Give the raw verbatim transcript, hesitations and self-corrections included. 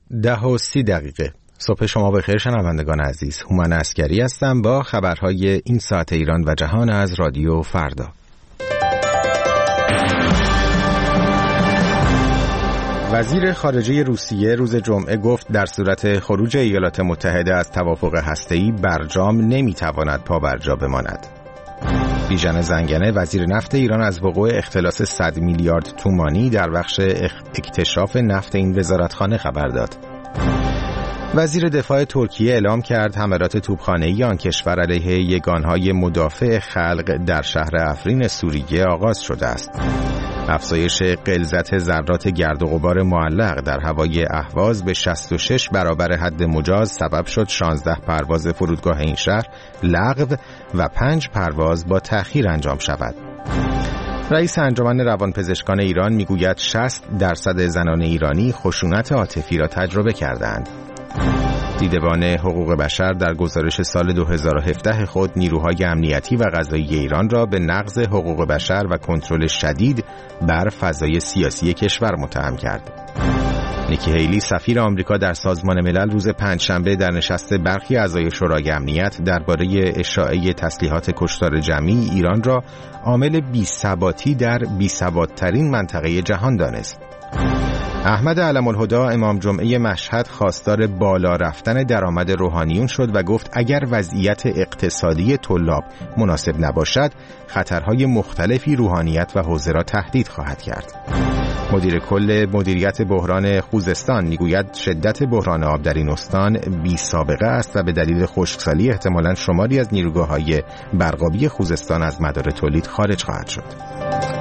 ده و سی دقیقه. صبح شما بخیر شنوندگان عزیز. هومن عسکری هستم با خبرهای این ساعت ایران و جهان از رادیو فردا. وزیر خارجه روسیه روز جمعه گفت در صورت خروج ایالات متحده از توافق هسته‌ای برجام نمیتواند پابرجا بماند. بیژن زنگنه وزیر نفت ایران از وقوع اختلاس صد میلیارد تومانی در بخش اکتشاف نفت این وزارتخانه خبر داد. وزیر دفاع ترکیه اعلام کرد حملات توپخانه‌ای آن کشور علیه یگانهای مدافع خلق در شهر افرین سوریه آغاز شده است. افزایش غلظت ذرات گرد و غبار معلق در هوای اهواز به شصت و شش برابر حد مجاز سبب شد شانزده پرواز فرودگاه این شهر لغو و پنج پرواز با تأخیر انجام شود. رئیس انجمن روانپزشکان ایران میگوید شصت درصد زنان ایرانی خشونت عاطفی را تجربه کردند. دیدبان حقوق بشر در گزارش سال دو هزار و هفده خود نیروهای امنیتی و قضایی ایران را به نقض حقوق بشر و کنترل شدید بر فضای سیاسی کشور متهم کرد. نیکی هیلی سفیر آمریکا در سازمان ملل روز پنجشنبه در نشست برخی اعضای شورای امنیت درباره اشاعه تسلیحات کشتار جمعی ایران را عامل بی‌ثباتی در بی‌ثبات‌ترین منطقه جهان دانست. احمد علم‌الهدی امام جمعه مشهد خواستار بالا رفتن درآمد روحانیون شد و گفت اگر وضعیت اقتصادی طلاب مناسب نباشد خطرهای مختلفی روحانیت و حوزه را تهدید خواهد کرد. مدیر کل مدیریت بحران خوزستان میگوید شدت بحران آب در این استان بی سابقه است و به دلیل خشکسالی احتمالاً شماری از نیروگاه‌های برقابی خوزستان از مدار تولید خارج خواهد شد.